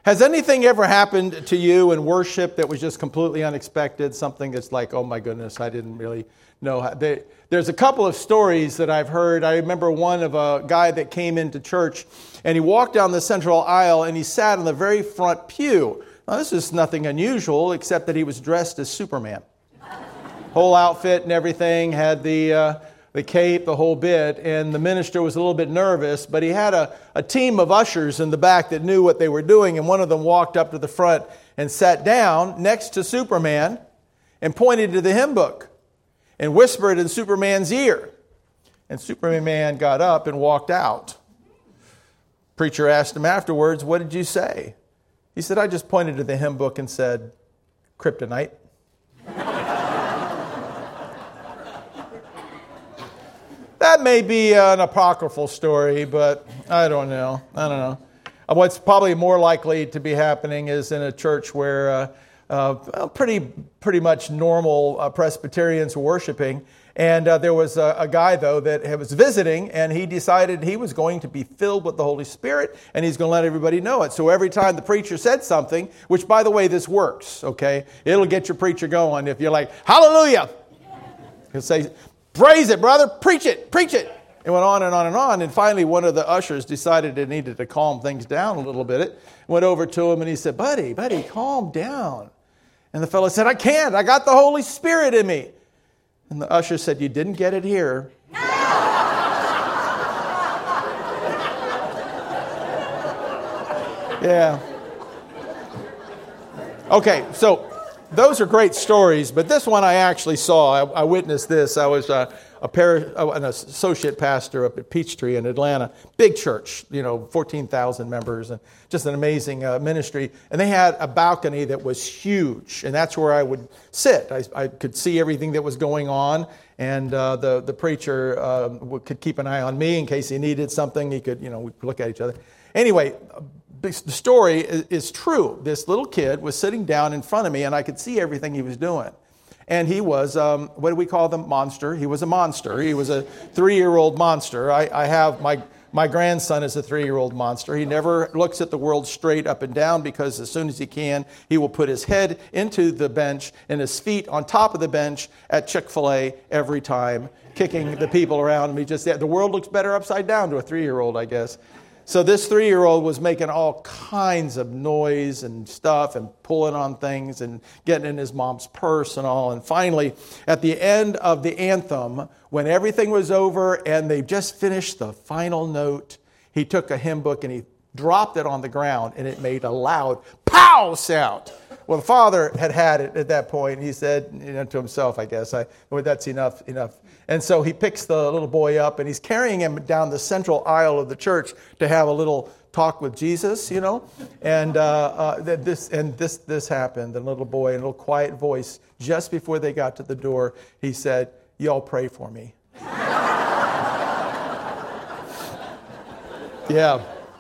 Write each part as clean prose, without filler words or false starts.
Has anything ever happened to you in worship that was just completely unexpected? Something that's like, oh my goodness, I didn't really know. There's a couple of stories that I've heard. I remember one of a guy that came into church and he walked down the central aisle and he sat in the very front pew. Now, this is nothing unusual except that he was dressed as Superman. Whole outfit and everything, had the cape, the whole bit, and the minister was a little bit nervous, but he had a team of ushers in the back that knew what they were doing, and one of them walked up to the front and sat down next to Superman and pointed to the hymn book and whispered in Superman's ear. And Superman got up and walked out. Preacher asked him afterwards, "What did you say?" He said, "I just pointed to the hymn book and said, kryptonite." That may be an apocryphal story, but I don't know. What's probably more likely to be happening is in a church where pretty much normal Presbyterians were worshiping. And there was a guy, though, that was visiting, and he decided he was going to be filled with the Holy Spirit, and he's going to let everybody know it. So every time the preacher said something, which, by the way, this works, okay? It'll get your preacher going. If you're like, hallelujah, he'll say, praise it, brother, preach it, preach it. It went on and on and on, and finally one of the ushers decided it needed to calm things down a little bit. Went over to him, and he said, buddy, calm down. And the fellow said, I can't, I got the Holy Spirit in me. And the usher said, you didn't get it here. Yeah. Okay, so those are great stories, but this one I actually saw. I witnessed this. I was an associate pastor up at Peachtree in Atlanta. Big church, 14,000 members, and just an amazing ministry. And they had a balcony that was huge, and that's where I would sit. I could see everything that was going on, and the preacher could keep an eye on me in case he needed something. He could, we'd look at each other. Anyway, the story is true. This little kid was sitting down in front of me, and I could see everything he was doing. And he was, what do we call them? Monster. He was a monster. He was a 3-year-old monster. I have my grandson is a 3-year-old monster. He never looks at the world straight up and down because as soon as he can, he will put his head into the bench and his feet on top of the bench at Chick-fil-A every time, kicking the people around me. The world looks better upside down to a 3-year-old, I guess. So this 3-year-old was making all kinds of noise and stuff and pulling on things and getting in his mom's purse and all. And finally, at the end of the anthem, when everything was over and they just finished the final note, he took a hymn book and he dropped it on the ground and it made a loud pow sound. Well, the father had it at that point. He said, to himself, I guess, that's enough. And so he picks the little boy up and he's carrying him down the central aisle of the church to have a little talk with Jesus, And this happened. The little boy, in a little quiet voice, just before they got to the door, he said, "Y'all pray for me." Yeah.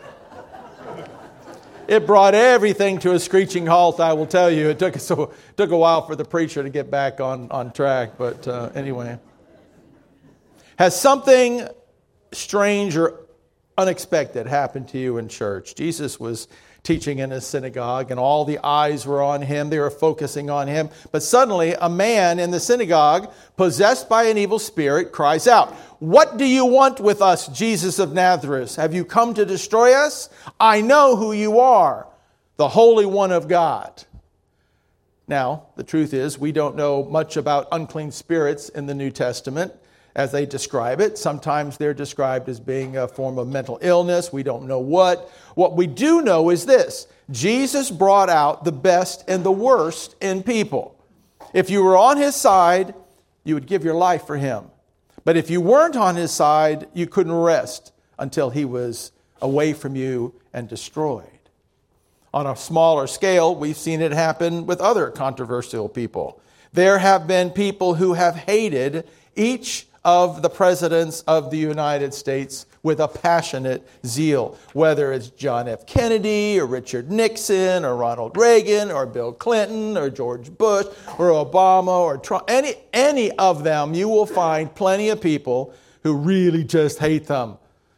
It brought everything to a screeching halt, I will tell you. It took a while for the preacher to get back on track, but anyway. Has something strange or unexpected happened to you in church? Jesus was teaching in a synagogue, and all the eyes were on him. They were focusing on him. But suddenly, a man in the synagogue, possessed by an evil spirit, cries out, "What do you want with us, Jesus of Nazareth? Have you come to destroy us? I know who you are, the Holy One of God." Now, the truth is, we don't know much about unclean spirits in the New Testament as they describe it. Sometimes they're described as being a form of mental illness. We don't know what. What we do know is this: Jesus brought out the best and the worst in people. If you were on his side, you would give your life for him. But if you weren't on his side, you couldn't rest until he was away from you and destroyed. On a smaller scale, we've seen it happen with other controversial people. There have been people who have hated each of the presidents of the United States with a passionate zeal, whether it's John F. Kennedy or Richard Nixon or Ronald Reagan or Bill Clinton or George Bush or Obama or Trump. Any of them, you will find plenty of people who really just hate them.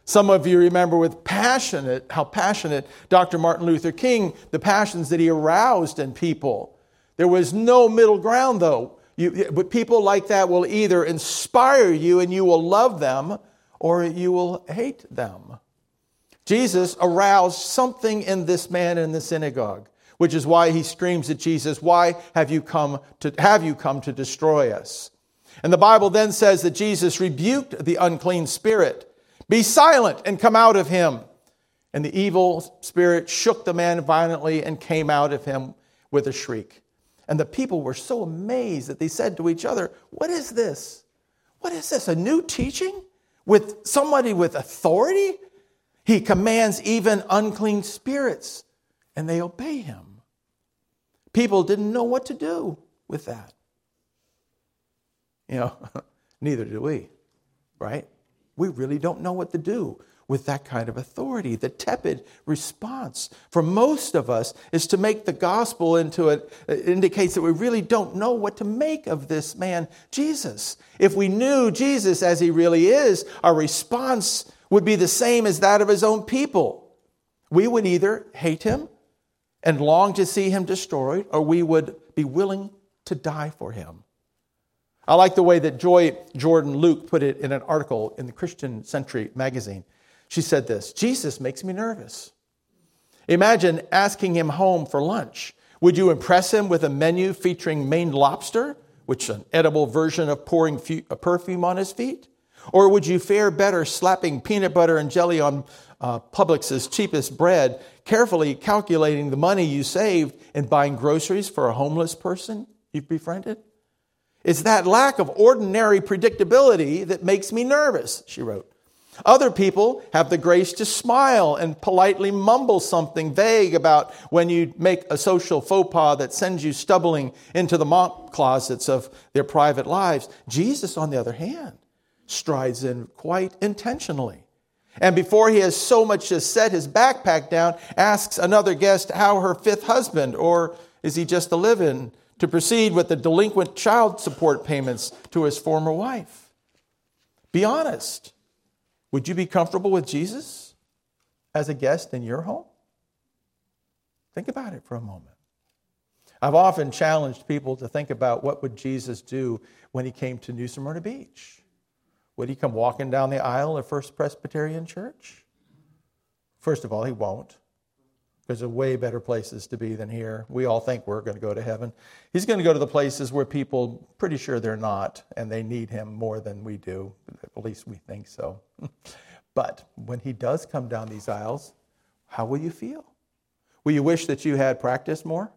Some of you remember how passionate Dr. Martin Luther King, the passions that he aroused in people. There was no middle ground, though. But people like that will either inspire you and you will love them, or you will hate them. Jesus aroused something in this man in the synagogue, which is why he screams at Jesus, "Why have you come to destroy us?" And the Bible then says that Jesus rebuked the unclean spirit. "Be silent and come out of him." And the evil spirit shook the man violently and came out of him with a shriek. And the people were so amazed that they said to each other, "What is this? What is this? A new teaching with somebody with authority? He commands even unclean spirits, and they obey him." People didn't know what to do with that. Neither do we, right? We really don't know what to do with that kind of authority. The tepid response for most of us is to make the gospel into it indicates that we really don't know what to make of this man, Jesus. If we knew Jesus as he really is, our response would be the same as that of his own people. We would either hate him and long to see him destroyed, or we would be willing to die for him. I like the way that Joy Jordan Luke put it in an article in the Christian Century magazine. She said this: "Jesus makes me nervous. Imagine asking him home for lunch. Would you impress him with a menu featuring Maine lobster, which is an edible version of pouring a perfume on his feet? Or would you fare better slapping peanut butter and jelly on Publix's cheapest bread, carefully calculating the money you saved and buying groceries for a homeless person you've befriended? It's that lack of ordinary predictability that makes me nervous," she wrote. "Other people have the grace to smile and politely mumble something vague about when you make a social faux pas that sends you stumbling into the monk closets of their private lives. Jesus, on the other hand, strides in quite intentionally. And before he has so much as set his backpack down, asks another guest how her fifth husband, or is he just a live-in, to proceed with the delinquent child support payments to his former wife. Be honest. Would you be comfortable with Jesus as a guest in your home? Think about it for a moment. I've often challenged people to think about what would Jesus do when he came to New Smyrna Beach. Would he come walking down the aisle of First Presbyterian Church? First of all, he won't. There's way better places to be than here. We all think we're going to go to heaven. He's going to go to the places where people pretty sure they're not, and they need him more than we do. At least we think so. But when he does come down these aisles, how will you feel? Will you wish that you had practiced more?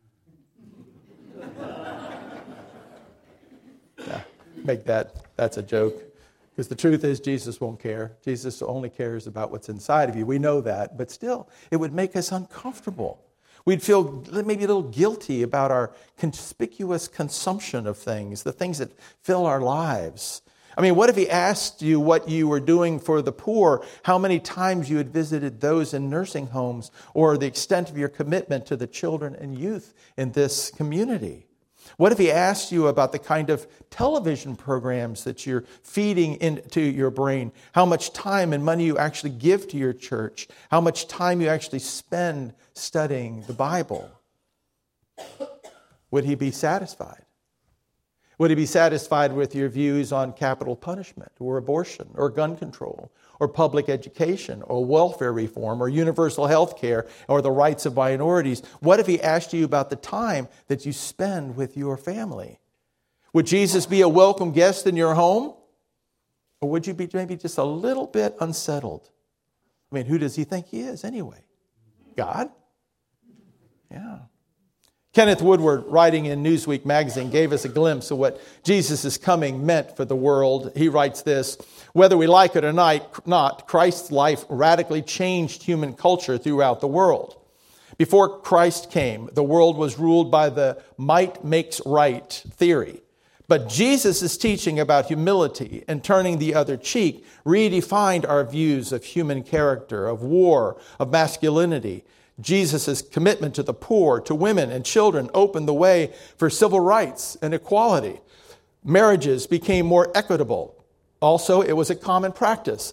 That's a joke. Because the truth is, Jesus won't care. Jesus only cares about what's inside of you. We know that, but still, it would make us uncomfortable. We'd feel maybe a little guilty about our conspicuous consumption of things, the things that fill our lives. I mean, what if he asked you what you were doing for the poor, how many times you had visited those in nursing homes, or the extent of your commitment to the children and youth in this community? What if he asked you about the kind of television programs that you're feeding into your brain, how much time and money you actually give to your church, how much time you actually spend studying the Bible? Would he be satisfied? Would he be satisfied with your views on capital punishment or abortion or gun control or public education or welfare reform or universal health care or the rights of minorities? What if he asked you about the time that you spend with your family? Would Jesus be a welcome guest in your home? Or would you be maybe just a little bit unsettled? I mean, who does he think he is anyway? God? Yeah. Kenneth Woodward, writing in Newsweek magazine, gave us a glimpse of what Jesus' coming meant for the world. He writes this: "Whether we like it or not, Christ's life radically changed human culture throughout the world. Before Christ came, the world was ruled by the might makes right theory. But Jesus' teaching about humility and turning the other cheek redefined our views of human character, of war, of masculinity. Jesus' commitment to the poor, to women and children opened the way for civil rights and equality. Marriages became more equitable. Also, it was a common practice.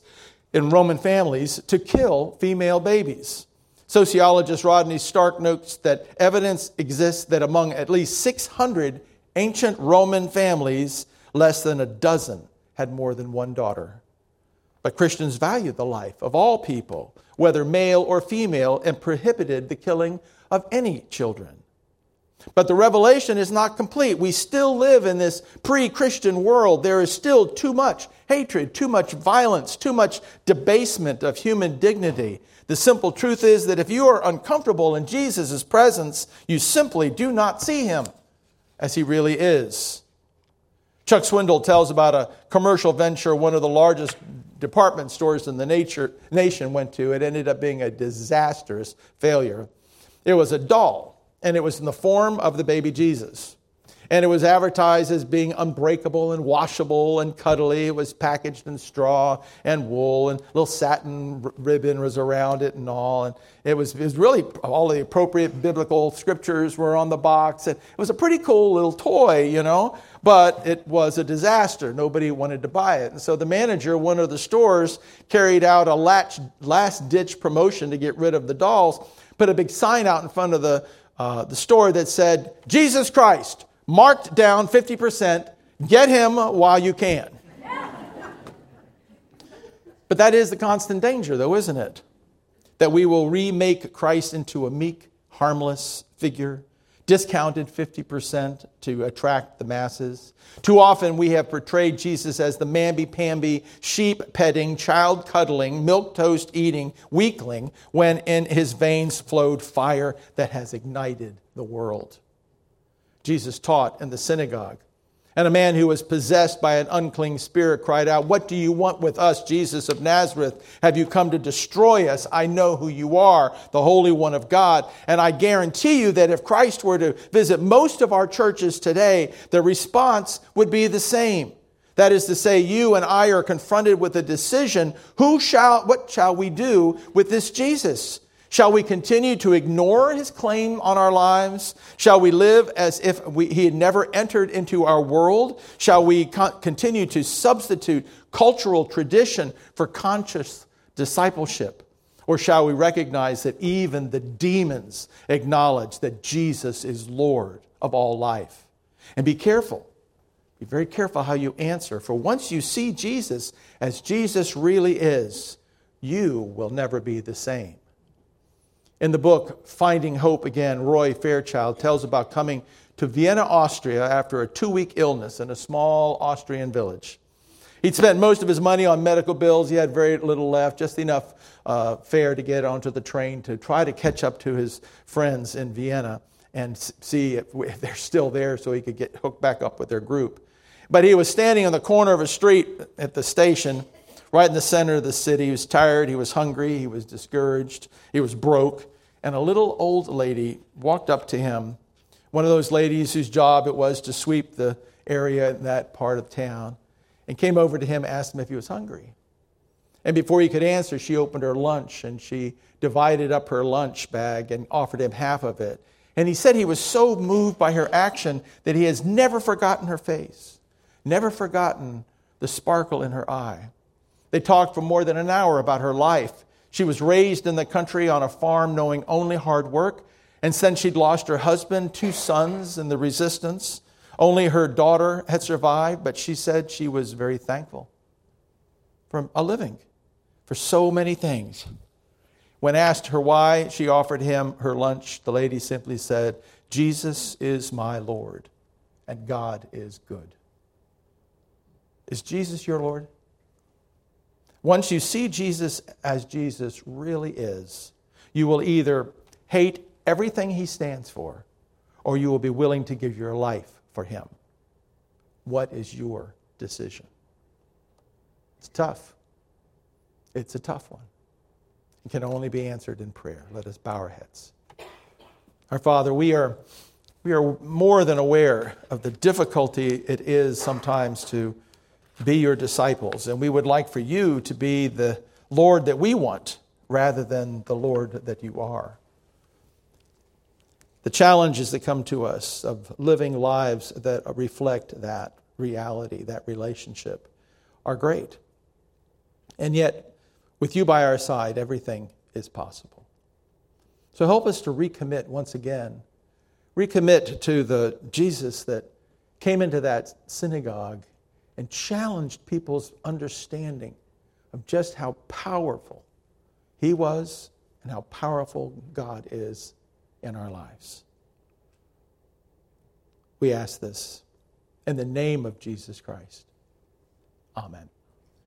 in Roman families to kill female babies. Sociologist Rodney Stark notes that evidence exists that among at least 600 ancient Roman families, less than a dozen had more than one daughter. But Christians valued the life of all people, whether male or female, and prohibited the killing of any children. But the revelation is not complete. We still live in this pre-Christian world. There is still too much hatred, too much violence, too much debasement of human dignity. The simple truth is that if you are uncomfortable in Jesus' presence, you simply do not see him as he really is. Chuck Swindoll tells about a commercial venture one of the largest department stores in the nation went to. It ended up being a disastrous failure. It was a doll, and it was in the form of the baby Jesus. And it was advertised as being unbreakable and washable and cuddly. It was packaged in straw and wool, and little satin ribbon was around it and all. And it was really all the appropriate biblical scriptures were on the box. And it was a pretty cool little toy, you know, but it was a disaster. Nobody wanted to buy it. And so the manager of one of the stores carried out a last-ditch promotion to get rid of the dolls, put a big sign out in front of the store that said, "Jesus Christ, marked down 50%, get him while you can." But that is the constant danger, though, isn't it? That we will remake Christ into a meek, harmless figure, discounted 50% to attract the masses. Too often we have portrayed Jesus as the mamby-pamby, sheep-petting, child-cuddling, milquetoast-eating weakling when in his veins flowed fire that has ignited the world. Jesus taught in the synagogue, and a man who was possessed by an unclean spirit cried out, "What do you want with us, Jesus of Nazareth? Have you come to destroy us? I know who you are, the Holy One of God." And I guarantee you that if Christ were to visit most of our churches today, the response would be the same. That is to say, you and I are confronted with a decision. What shall we do with this Jesus? Shall we continue to ignore his claim on our lives? Shall we live as if he had never entered into our world? Shall we continue to substitute cultural tradition for conscious discipleship? Or shall we recognize that even the demons acknowledge that Jesus is Lord of all life? And be careful. Be very careful how you answer. For once you see Jesus as Jesus really is, you will never be the same. In the book, Finding Hope Again, Roy Fairchild tells about coming to Vienna, Austria after a 2-week illness in a small Austrian village. He'd spent most of his money on medical bills. He had very little left, just enough fare to get onto the train to try to catch up to his friends in Vienna and see if they're still there so he could get hooked back up with their group. But he was standing on the corner of a street at the station, right in the center of the city. He was tired, he was hungry, he was discouraged, he was broke. And a little old lady walked up to him, one of those ladies whose job it was to sweep the area in that part of town, and came over to him, asked him if he was hungry. And before he could answer, she opened her lunch and she divided up her lunch bag and offered him half of it. And he said he was so moved by her action that he has never forgotten her face, never forgotten the sparkle in her eye. They talked for more than an hour about her life. She was raised in the country on a farm knowing only hard work. And since she'd lost her husband, 2 sons in the resistance, only her daughter had survived. But she said she was very thankful for a living, for so many things. When asked her why she offered him her lunch, the lady simply said, "Jesus is my Lord, and God is good." Is Jesus your Lord? Once you see Jesus as Jesus really is, you will either hate everything he stands for, or you will be willing to give your life for him. What is your decision? It's tough. It's a tough one. It can only be answered in prayer. Let us bow our heads. Our Father, we are more than aware of the difficulty it is sometimes to be your disciples, and we would like for you to be the Lord that we want rather than the Lord that you are. The challenges that come to us of living lives that reflect that reality, that relationship, are great. And yet, With you by our side, everything is possible. So help us to recommit once again. Recommit to the Jesus that came into that synagogue and challenged people's understanding of just how powerful he was and how powerful God is in our lives. We ask this in the name of Jesus Christ. Amen.